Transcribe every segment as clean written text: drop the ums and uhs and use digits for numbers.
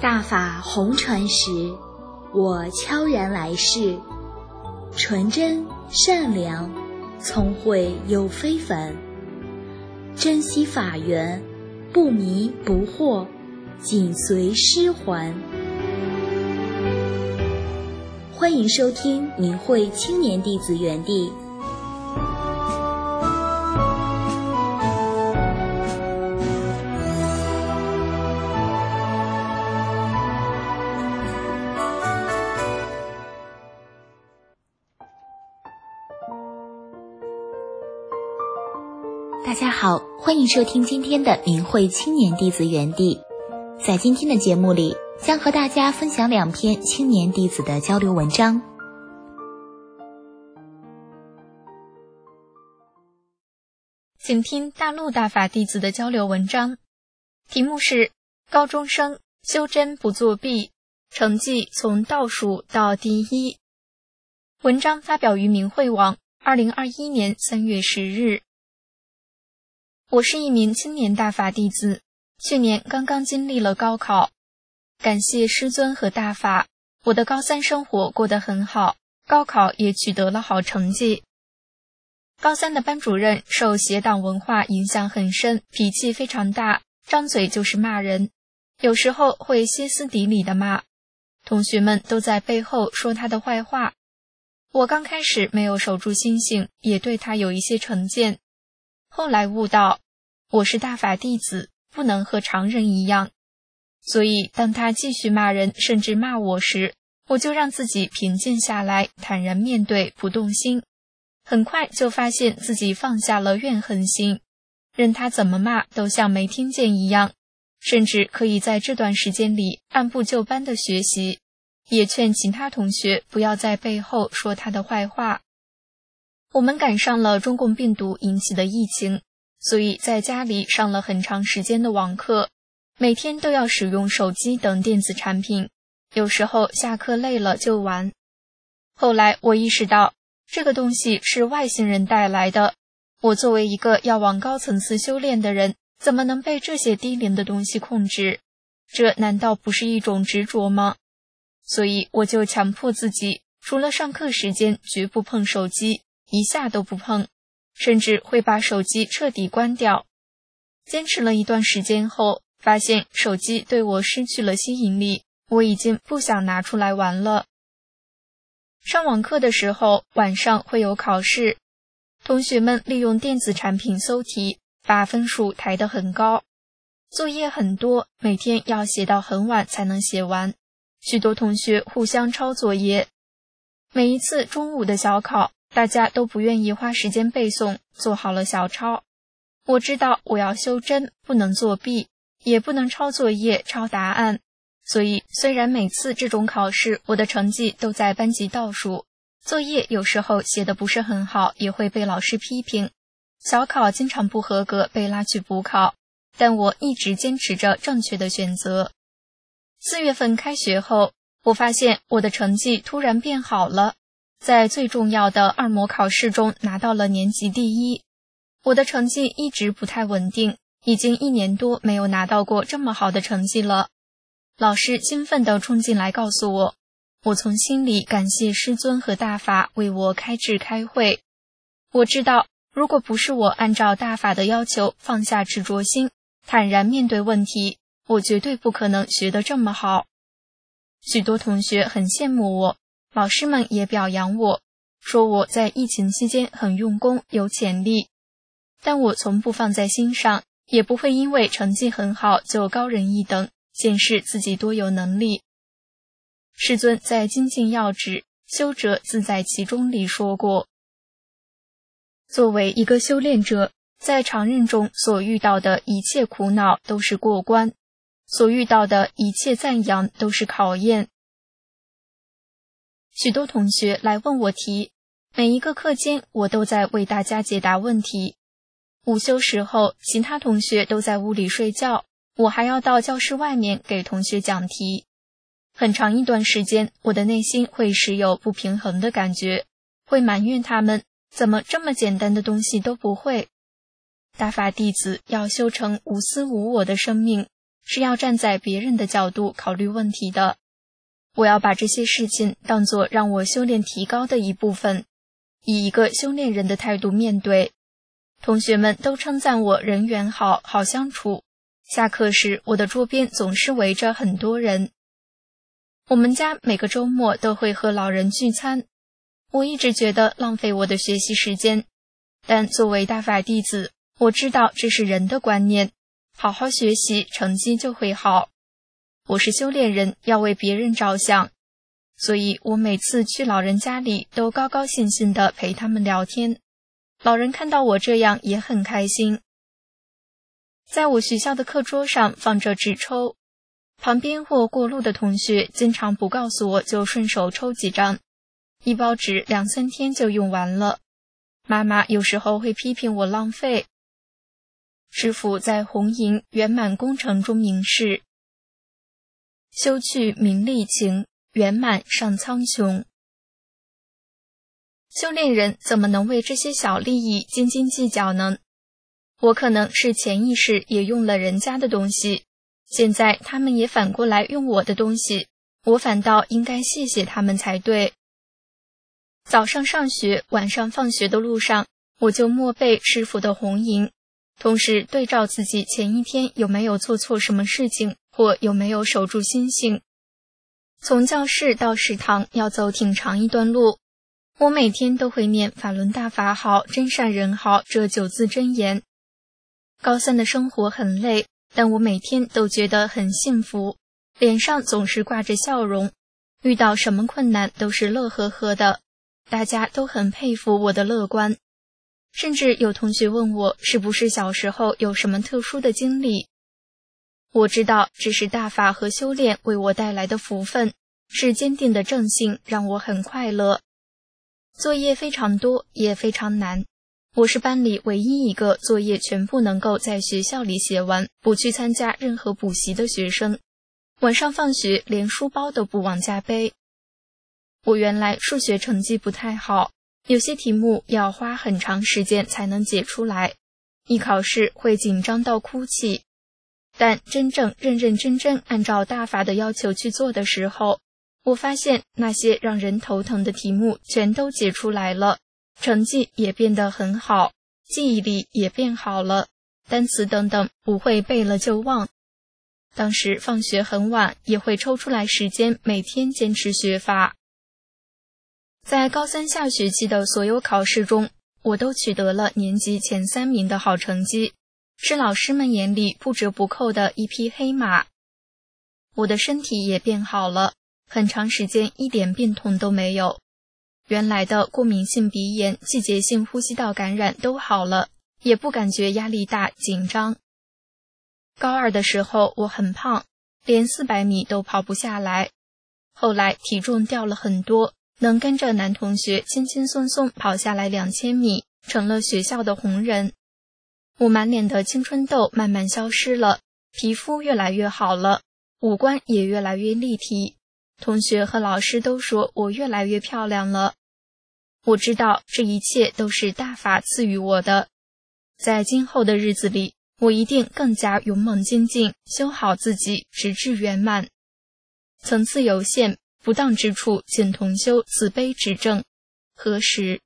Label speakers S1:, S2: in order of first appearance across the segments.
S1: 大法红传时，我悄然来世，纯真善良，聪慧又非凡，珍惜法缘，不迷不惑，紧随师还。欢迎收听明慧青年弟子园地。大家好，欢迎收听今天的明慧青年弟子园地。在今天的节目里，将和大家分享2篇青年弟子的交流文章。
S2: 请听大陆大法弟子的交流文章，题目是高中生修真不作弊，成绩从倒数到第一。文章发表于明慧网2021年3月10日。我是一名青年大法弟子，去年刚刚经历了高考，感谢师尊和大法，我的高3生活过得很好，高考也取得了好成绩。高3的班主任受邪党文化影响很深，脾气非常大，张嘴就是骂人，有时候会歇斯底里的骂，同学们都在背后说他的坏话。我刚开始没有守住心性，也对他有一些成见，后来悟到我是大法弟子，不能和常人一样，所以当他继续骂人甚至骂我时，我就让自己平静下来，坦然面对，不动心。很快就发现自己放下了怨恨心，任他怎么骂都像没听见一样，甚至可以在这段时间里按部就班的学习，也劝其他同学不要在背后说他的坏话。我们赶上了中共病毒引起的疫情，所以在家里上了很长时间的网课，每天都要使用手机等电子产品，有时候下课累了就玩。后来我意识到，这个东西是外星人带来的，我作为一个要往高层次修炼的人，怎么能被这些低廉的东西控制？这难道不是一种执着吗？所以我就强迫自己，除了上课时间绝不碰手机，一下都不碰，甚至会把手机彻底关掉。坚持了一段时间后，发现手机对我失去了吸引力，我已经不想拿出来玩了。上网课的时候，晚上会有考试，同学们利用电子产品搜题，把分数抬得很高。作业很多，每天要写到很晚才能写完，许多同学互相抄作业。每一次中午的小考，大家都不愿意花时间背诵，做好了小抄。我知道我要修真，不能作弊，也不能抄作业、抄答案。所以虽然每次这种考试我的成绩都在班级倒数，作业有时候写得不是很好，也会被老师批评，小考经常不合格，被拉去补考，但我一直坚持着正确的选择。4月份开学后，我发现我的成绩突然变好了，在最重要的2模考试中拿到了年级第1。我的成绩一直不太稳定，已经1年多没有拿到过这么好的成绩了。老师兴奋地冲进来告诉我，我从心里感谢师尊和大法为我开智开慧。我知道，如果不是我按照大法的要求放下执着心，坦然面对问题，我绝对不可能学得这么好。许多同学很羡慕我，老师们也表扬我，说我在疫情期间很用功，有潜力。但我从不放在心上，也不会因为成绩很好就高人一等，显示自己多有能力。师尊在《精进要旨》修者自在其中里说过，作为一个修炼者，在常人中所遇到的一切苦恼都是过关，所遇到的一切赞扬都是考验。许多同学来问我题，每一个课间我都在为大家解答问题。午休时候，其他同学都在屋里睡觉，我还要到教室外面给同学讲题。很长一段时间，我的内心会时有不平衡的感觉，会埋怨他们怎么这么简单的东西都不会。大法弟子要修成无私无我的生命， 是要站在别人的角度考虑问题的。我要把这些事情当作让我修炼提高的一部分，以一个修炼人的态度面对。同学们都称赞我人缘好，好相处。下课时，我的桌边总是围着很多人。我们家每个周末都会和老人聚餐，我一直觉得浪费我的学习时间，但作为大法弟子，我知道这是人的观念，好好学习，成绩就会好。我是修炼人，要为别人着想，所以我每次去老人家里都高高兴兴地陪他们聊天。老人看到我这样也很开心。在我学校的课桌上放着纸抽，旁边或过路的同学经常不告诉我就顺手抽几张，一包纸2-3天就用完了。妈妈有时候会批评我浪费。师父在红营圆满工程中明示：修去名利情，圆满上苍穹。修炼人怎么能为这些小利益斤斤计较呢？我可能是潜意识也用了人家的东西，现在他们也反过来用我的东西，我反倒应该谢谢他们才对。早上上学，晚上放学的路上，我就默背师父的红营，同时对照自己前一天有没有做错什么事情，或有没有守住心性。从教室到食堂要走挺长一段路，我每天都会念法轮大法好，真善人好这9字真言。高3的生活很累，但我每天都觉得很幸福，脸上总是挂着笑容，遇到什么困难都是乐呵呵的，大家都很佩服我的乐观。甚至有同学问我是不是小时候有什么特殊的经历。我知道这是大法和修炼为我带来的福分，是坚定的正性，让我很快乐。作业非常多，也非常难。我是班里唯一一个作业全部能够在学校里写完，不去参加任何补习的学生。晚上放学连书包都不往家背。我原来数学成绩不太好，有些题目要花很长时间才能解出来，一考试会紧张到哭泣。但真正认认真真按照大法的要求去做的时候，我发现那些让人头疼的题目全都解出来了，成绩也变得很好，记忆力也变好了，单词等等不会背了就忘。当时放学很晚，也会抽出来时间每天坚持学法。在高3下学期的所有考试中，我都取得了年级前3名的好成绩，是老师们眼里不折不扣的一匹黑马。我的身体也变好了，很长时间一点病痛都没有。原来的过敏性鼻炎、季节性呼吸道感染都好了，也不感觉压力大、紧张。高2的时候我很胖，连400米都跑不下来，后来体重掉了很多，能跟着男同学轻轻松松跑下来2000米，成了学校的红人。我满脸的青春痘慢慢消失了，皮肤越来越好了，五官也越来越立体。同学和老师都说我越来越漂亮了。我知道这一切都是大法赐予我的，在今后的日子里，我一定更加勇猛精进，修好自己，直至圆满。层次有限，不当之处请同修慈悲指正。何时？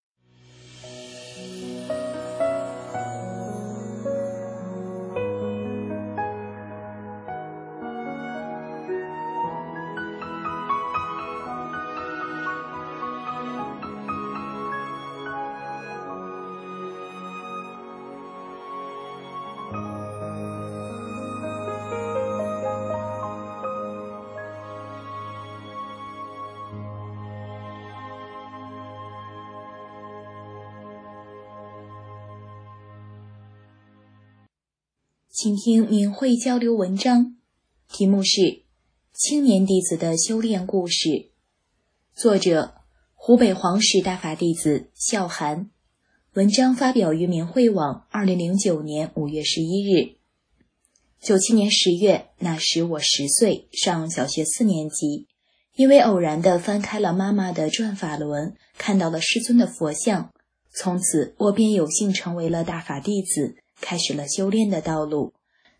S1: 请听明慧交流文章，题目是青年弟子的修炼故事，作者湖北黄石大法弟子笑涵，文章发表于明慧网2009年5月11日。97年10月，那时我10岁，上小学4年级，因为偶然地翻开了妈妈的转法轮，看到了师尊的佛像，从此我便有幸成为了大法弟子，开始了修炼的道路。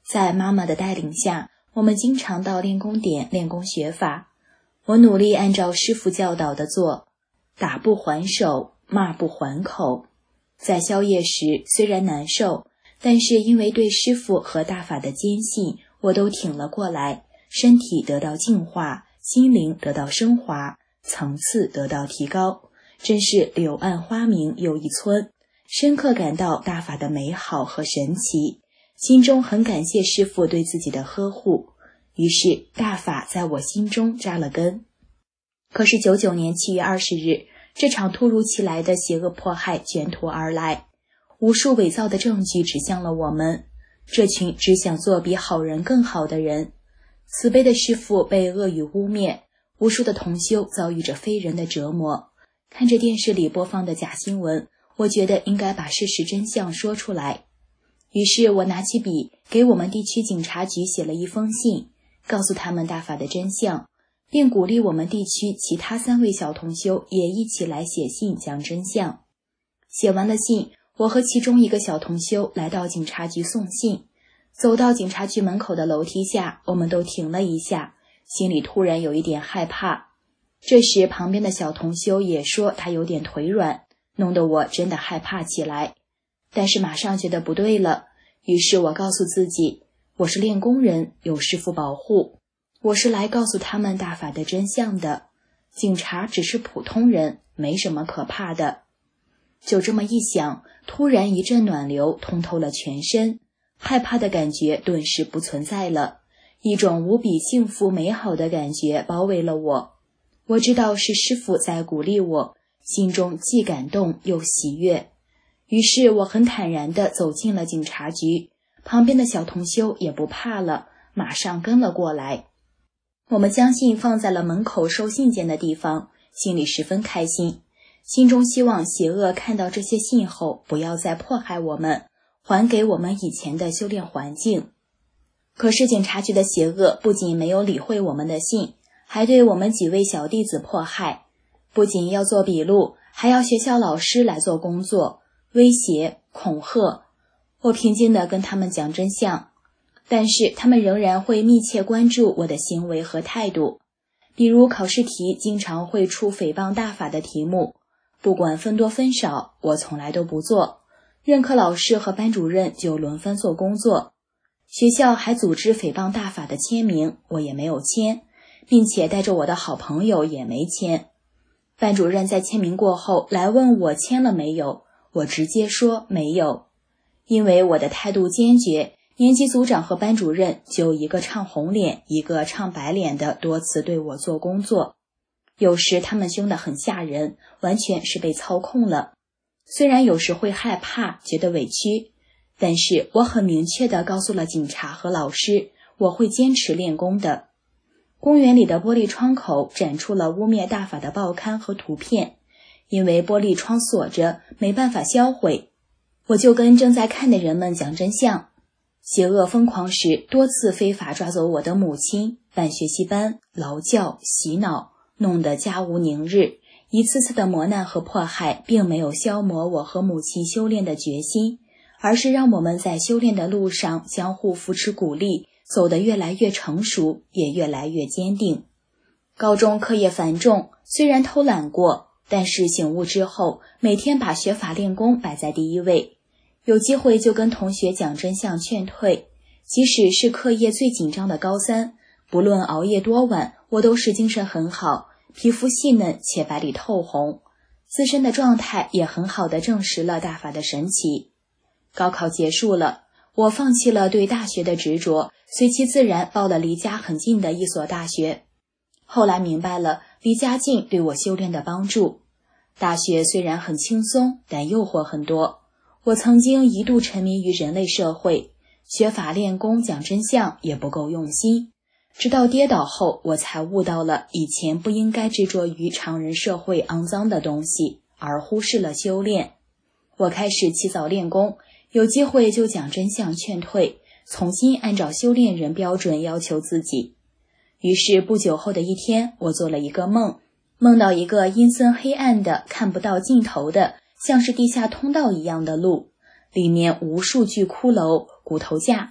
S1: 在妈妈的带领下，我们经常到练功点练功学法。我努力按照师父教导的做，打不还手，骂不还口。在宵夜时虽然难受，但是因为对师父和大法的坚信，我都挺了过来，身体得到净化，心灵得到升华，层次得到提高，真是柳暗花明又一村，深刻感到大法的美好和神奇，心中很感谢师父对自己的呵护，于是大法在我心中扎了根。可是99年7月20日，这场突如其来的邪恶迫害卷土而来，无数伪造的证据指向了我们，这群只想做比好人更好的人。慈悲的师父被恶语污蔑，无数的同修遭遇着非人的折磨。看着电视里播放的假新闻，我觉得应该把事实真相说出来。于是我拿起笔，给我们地区警察局写了一封信，告诉他们大法的真相，并鼓励我们地区其他3位小同修也一起来写信讲真相。写完了信，我和其中一个小同修来到警察局送信。走到警察局门口的楼梯下，我们都停了一下，心里突然有一点害怕。这时旁边的小同修也说他有点腿软，弄得我真的害怕起来。但是马上觉得不对了，于是我告诉自己，我是练功人，有师父保护，我是来告诉他们大法的真相的，警察只是普通人，没什么可怕的。就这么一想，突然一阵暖流通透了全身，害怕的感觉顿时不存在了，一种无比幸福美好的感觉包围了我。我知道是师父在鼓励我，心中既感动又喜悦。于是我很坦然地走进了警察局，旁边的小同修也不怕了，马上跟了过来。我们将信放在了门口收信件的地方，心里十分开心，心中希望邪恶看到这些信后不要再迫害我们，还给我们以前的修炼环境。可是警察局的邪恶不仅没有理会我们的信，还对我们几位小弟子迫害，不仅要做笔录，还要学校老师来做工作，威胁恐吓。我平静地跟他们讲真相，但是他们仍然会密切关注我的行为和态度。比如考试题经常会出诽谤大法的题目，不管分多分少，我从来都不做。任课老师和班主任就轮番做工作。学校还组织诽谤大法的签名，我也没有签，并且带着我的好朋友也没签。班主任在签名过后来问我签了没有，我直接说没有。因为我的态度坚决，年级组长和班主任就一个唱红脸一个唱白脸的多次对我做工作。有时他们凶得很吓人，完全是被操控了。虽然有时会害怕，觉得委屈，但是我很明确地告诉了警察和老师，我会坚持练功的。公园里的玻璃窗口展出了污蔑大法的报刊和图片，因为玻璃窗锁着，没办法销毁。我就跟正在看的人们讲真相。邪恶疯狂时，多次非法抓走我的母亲，办学习班、劳教、洗脑，弄得家无宁日。一次次的磨难和迫害并没有消磨我和母亲修炼的决心，而是让我们在修炼的路上相互扶持鼓励，走得越来越成熟，也越来越坚定。高中课业繁重，虽然偷懒过，但是醒悟之后，每天把学法练功摆在第一位。有机会就跟同学讲真相劝退，即使是课业最紧张的高3，不论熬夜多晚，我都是精神很好，皮肤细嫩且白里透红，自身的状态也很好地证实了大法的神奇。高考结束了，我放弃了对大学的执着，随其自然报了离家很近的一所大学。后来明白了离家近对我修炼的帮助。大学虽然很轻松，但诱惑很多。我曾经一度沉迷于人类社会，学法练功讲真相也不够用心。直到跌倒后，我才悟到了以前不应该执着于常人社会肮脏的东西，而忽视了修炼。我开始起早练功，有机会就讲真相劝退，重新按照修炼人标准要求自己。于是不久后的一天，我做了一个梦，梦到一个阴森黑暗的看不到尽头的像是地下通道一样的路，里面无数具骷髅、骨头架，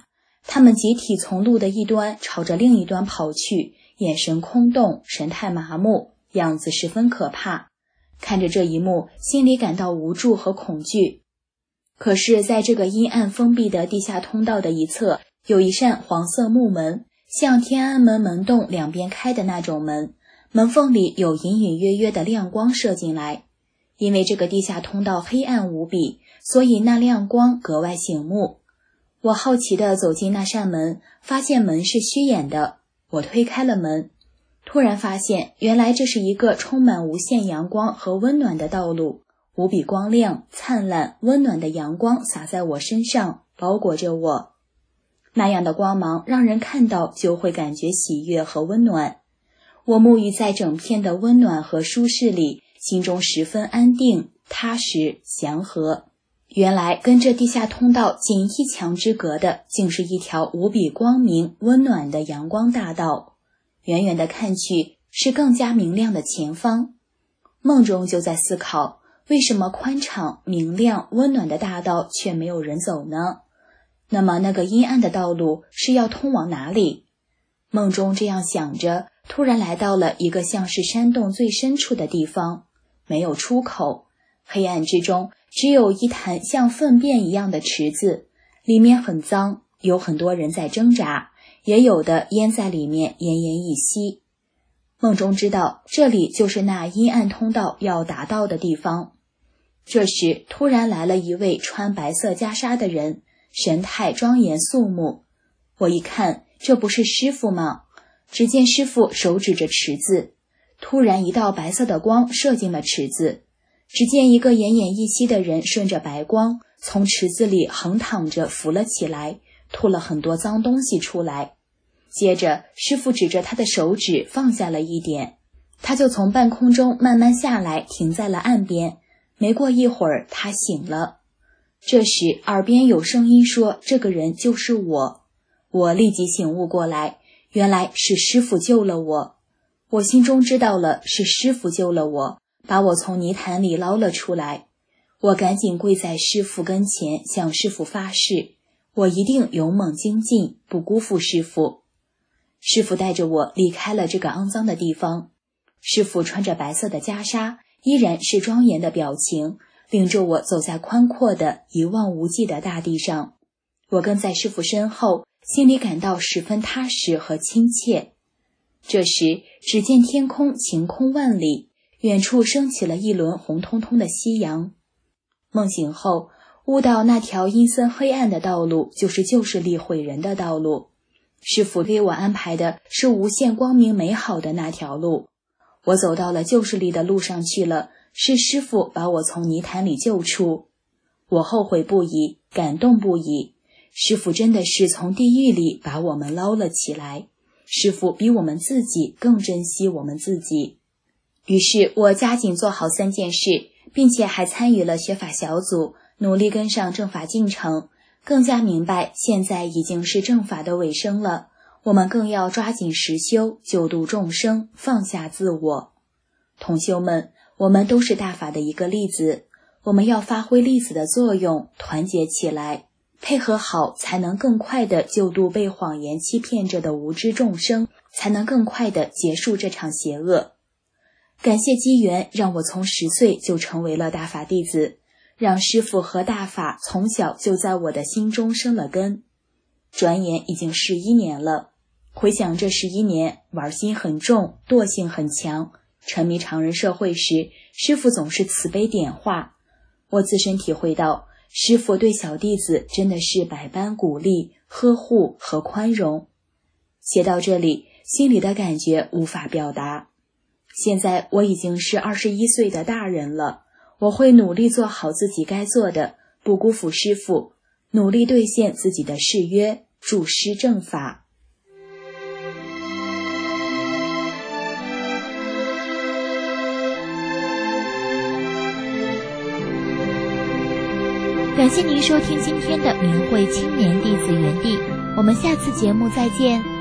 S1: 他们集体从路的一端朝着另一端跑去，眼神空洞，神态麻木，样子十分可怕。看着这一幕，心里感到无助和恐惧。可是在这个阴暗封闭的地下通道的一侧，有一扇黄色木门，像天安门门洞两边开的那种门，门缝里有隐隐约约的亮光射进来。因为这个地下通道黑暗无比，所以那亮光格外醒目。我好奇地走进那扇门，发现门是虚掩的。我推开了门，突然发现原来这是一个充满无限阳光和温暖的道路，无比光亮、灿烂、温暖的阳光洒在我身上，包裹着我。那样的光芒让人看到就会感觉喜悦和温暖。我沐浴在整片的温暖和舒适里，心中十分安定、踏实、祥和。原来跟这地下通道仅一墙之隔的，竟是一条无比光明、温暖的阳光大道。远远的看去，是更加明亮的前方。梦中就在思考，为什么宽敞、明亮、温暖的大道却没有人走呢？那么那个阴暗的道路是要通往哪里？梦中这样想着，突然来到了一个像是山洞最深处的地方，没有出口，黑暗之中只有一潭像粪便一样的池子，里面很脏，有很多人在挣扎，也有的淹在里面奄奄一息。梦中知道这里就是那阴暗通道要达到的地方。这时突然来了一位穿白色袈裟的人，神态庄严肃穆。我一看，这不是师父吗？只见师父手指着池子，突然一道白色的光射进了池子。只见一个奄奄一息的人顺着白光从池子里横躺着浮了起来，吐了很多脏东西出来。接着师父指着他的手指放下了一点，他就从半空中慢慢下来，停在了岸边。没过一会儿，他醒了。这时耳边有声音说，这个人就是我。我立即醒悟过来，原来是师父救了我。我心中知道了，是师父救了我，把我从泥潭里捞了出来。我赶紧跪在师父跟前，向师父发誓，我一定勇猛精进，不辜负师父。师父带着我离开了这个肮脏的地方。师父穿着白色的袈裟，依然是庄严的表情，领着我走在宽阔的一望无际的大地上。我跟在师父身后，心里感到十分踏实和亲切。这时只见天空晴空万里，远处升起了一轮红彤彤的夕阳。梦醒后悟到那条阴森黑暗的道路就是旧势力毁人的道路，师父给我安排的是无限光明美好的那条路。我走到了旧势力的路上去了，是师父把我从泥潭里救出。我后悔不已，感动不已。师父真的是从地狱里把我们捞了起来，师父比我们自己更珍惜我们自己。于是我加紧做好3件事，并且还参与了学法小组，努力跟上正法进程，更加明白现在已经是正法的尾声了，我们更要抓紧实修，救度众生，放下自我。同修们，我们都是大法的一个粒子，我们要发挥粒子的作用，团结起来，配合好，才能更快地救度被谎言欺骗着的无知众生，才能更快地结束这场邪恶。感谢机缘，让我从10岁就成为了大法弟子，让师父和大法从小就在我的心中生了根。转眼已经11年了，回想这11年，玩心很重，惰性很强，沉迷常人社会时，师父总是慈悲点化。我自身体会到，师父对小弟子真的是百般鼓励、呵护和宽容。写到这里，心里的感觉无法表达。现在我已经是21岁的大人了，我会努力做好自己该做的，不辜负师父，努力兑现自己的誓约，助师正法。
S3: 感谢您收听今天的明慧青年弟子园地，我们下次节目再见。